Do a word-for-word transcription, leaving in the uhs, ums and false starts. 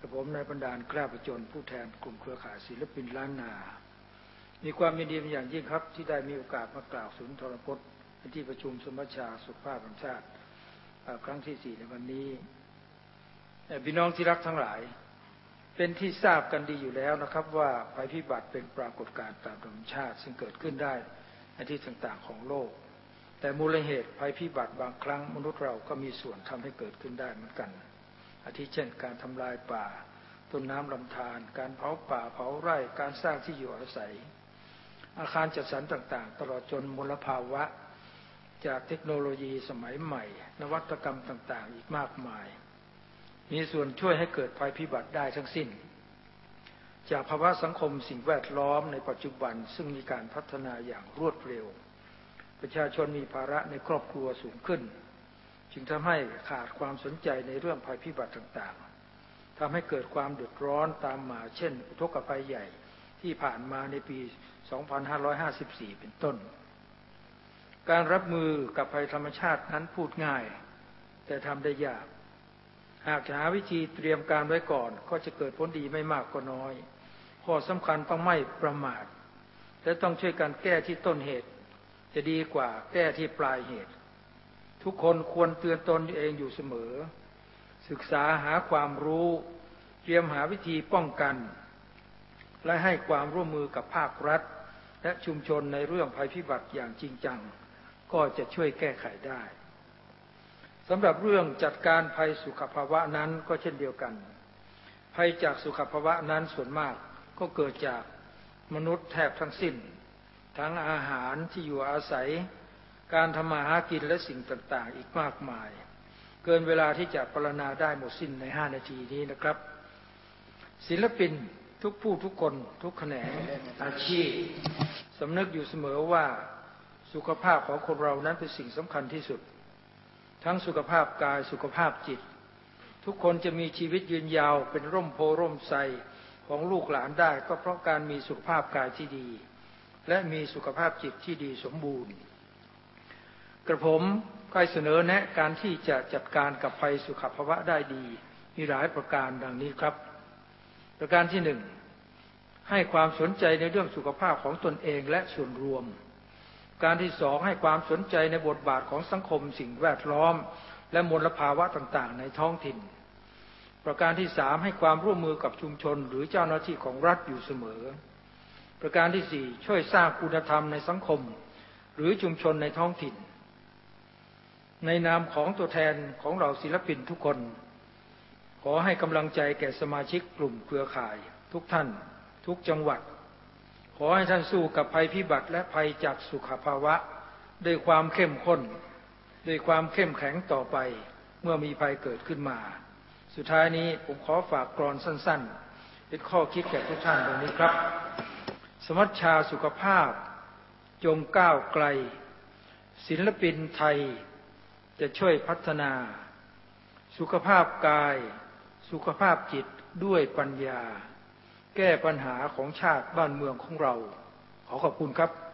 กับผมนายบรรดาลกล้าประจนผู้แทนกลุ่มเครือข่ายศิลปินล้านนามีความยินดีเป็นอย่างยิ่งครับที่ได้มีโอกาสมากล่าวสุนทรพจน์ในที่ประชุมสมัชชาสุขภาพแห่งชาติครั้งที่สี่ในวันนี้พี่น้องที่รักทั้งหลายเป็นที่ทราบกันดีอยู่แล้วนะครับว่าภัยพิบัติเป็นปรากฏการณ์ตามธรรมชาติซึ่งเกิดขึ้นได้ในที่ต่างๆของโลกแต่มูลเหตุภัยพิบัติบางครั้งมนุษย์เราก็มีส่วนทำให้เกิดขึ้นได้เหมือนกันอาทิเช่นการทำลายป่าต้นน้ำลำธารการเผาป่าเผาไร่การสร้างที่อยู่อาศัยอาคารจัดสรรต่างๆตลอดจนมลภาวะจากเทคโนโลยีสมัยใหม่นวัตกรรมต่างๆอีกมากมายมีส่วนช่วยให้เกิดภัยพิบัติได้ทั้งสิ้นจากภาวะสังคมสิ่งแวดล้อมในปัจจุบันซึ่งมีการพัฒนาอย่างรวดเร็วประชาชนมีภาระในครอบครัวสูงขึ้นจึงทำให้ขาดความสนใจในเรื่องภัยพิบัติต่างๆทำให้เกิดความเดือดร้อนตามมาเช่นอุทกภัยใหญ่ที่ผ่านมาในปี สองพันห้าร้อยห้าสิบสี่ เป็นต้นการรับมือกับภัยธรรมชาตินั้นพูดง่ายแต่ทำได้ยากหากหาวิธีเตรียมการไว้ก่อนก็จะเกิดผลดีไม่มากก็น้อยข้อสำคัญต้องไม่ประมาทและต้องช่วยกันแก้ที่ต้นเหตุจะดีกว่าแก้ที่ปลายเหตุทุกคนควรเตือนตนเองอยู่เสมอศึกษาหาความรู้เตรียมหาวิธีป้องกันและให้ความร่วมมือกับภาครัฐและชุมชนในเรื่องภัยพิบัติอย่างจริงจังก็จะช่วยแก้ไขได้สำหรับเรื่องจัดการภัยสุขภาวะนั้นก็เช่นเดียวกันภัยจากสุขภาวะนั้นส่วนมากก็เกิดจากมนุษย์แทบทั้งสิ้นทั้งอาหารที่อยู่อาศัยการทำมาหากินและสิ่งต่างๆอีกมากมายเกินเวลาที่จะปรารณาได้หมดสิ้นในห้านาทีนี้นะครับศิลปินทุกผู้ทุกคนทุกแขนงอาชีพสำนึกอยู่เสมอว่าสุขภาพของคนเรานั้นเป็นสิ่งสำคัญที่สุดทั้งสุขภาพกายสุขภาพจิตทุกคนจะมีชีวิตยืนยาวเป็นร่มโพร่มไทรของลูกหลานได้ก็เพราะการมีสุขภาพกายที่ดีและมีสุขภาพจิตที่ดีสมบูรณ์กระผมก็เสนอแนะการที่จะจัดการกับภัยสุขภาวะได้ดีมีหลายประการดังนี้ครับประการที่หนึ่งให้ความสนใจในเรื่องสุขภาพของตนเองและส่วนรวมการที่สองให้ความสนใจในบทบาทของสังคมสิ่งแวดล้อมและมลภาวะต่างๆในท้องถิ่นประการที่สามให้ความร่วมมือกับชุมชนหรือเจ้าหน้าที่ของรัฐอยู่เสมอประการที่สี่ช่วยสร้างคุณธรรมในสังคมหรือชุมชนในท้องถิ่นในนามของตัวแทนของเราศิลปินทุกคนขอให้กำลังใจแก่สมาชิกกลุ่มเครือข่ายทุกท่านทุกจังหวัดขอให้ท่านสู้กับภัยพิบัติและภัยจากสุขภาวะด้วยความเข้มข้นด้วยความเข้มแข็งต่อไปเมื่อมีภัยเกิดขึ้นมาสุดท้ายนี้ผมขอฝากกลอนสั้นๆเป็นข้อคิดแก่ทุกท่านดังนี้ครับสมัชชาสุขภาพจงก้าวไกลศิลปินไทยจะช่วยพัฒนาสุขภาพกายสุขภาพจิตด้วยปัญญาแก้ปัญหาของชาติบ้านเมืองของเราขอขอบคุณครับ